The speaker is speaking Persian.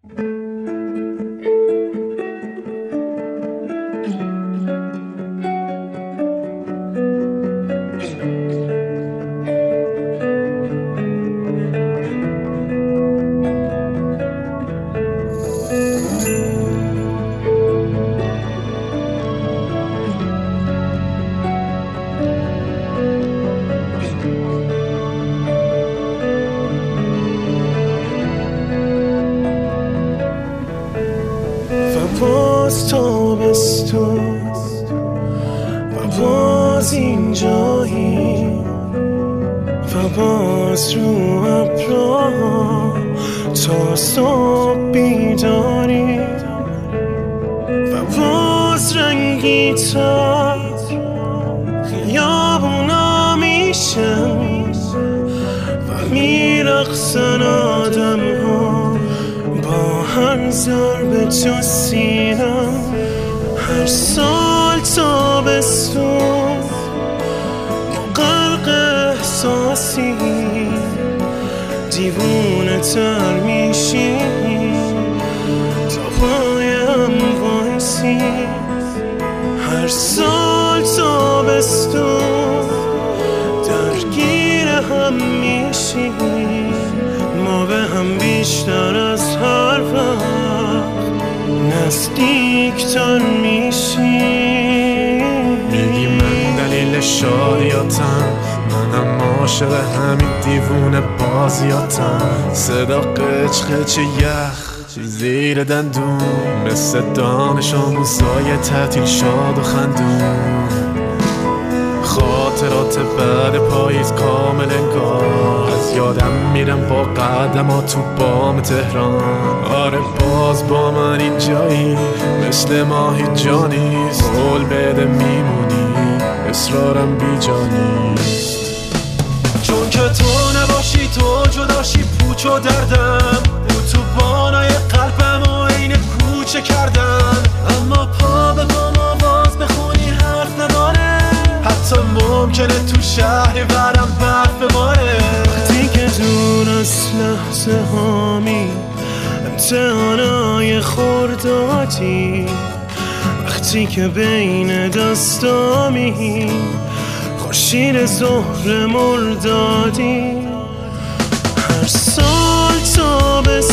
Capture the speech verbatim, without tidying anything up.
باز تابستون و باز اینجایی و باز رو ابرا تا صبح بیداری و باز رنگی تر خیابونا میشن و میرقصن آدم ها با هر ضربه تو سینم. هر سال تابستون ما غرق احساسی دیوونه تر میشیم تا پایم وایسی. هر سال تابستون درگیر هم میشیم ما به هم بیشتر از هر وقت نزدیکتر میشیم. میگی من دلیل شادیاتم، منم عاشق همین دیوونه بازیاتم. صدا قچ قچ یخ زیر دندون مثل دانش آموزای تعطیل شاد و خندون. خاطرات بعد پاییز کامل انگار از یادم میرم با قدمات تو بام تهران. آره باز با من اینجایی مثل ماهی جانیست. قول بده میمونی اصرارم بی جانیست. چون که تو نباشی تو جداشی پوچ و دردم بود تو بانای قلبم و عین کوچه کردن. اما پا به پا آواز بخونی حرف نداره. حتی ممکنه تو شهری برم برف بباره. وقتی که دور از لحظه هامی امتحانای خوردادی. وقتی که بین دستامی خورشید ظهر مردادی. هر سال تابستون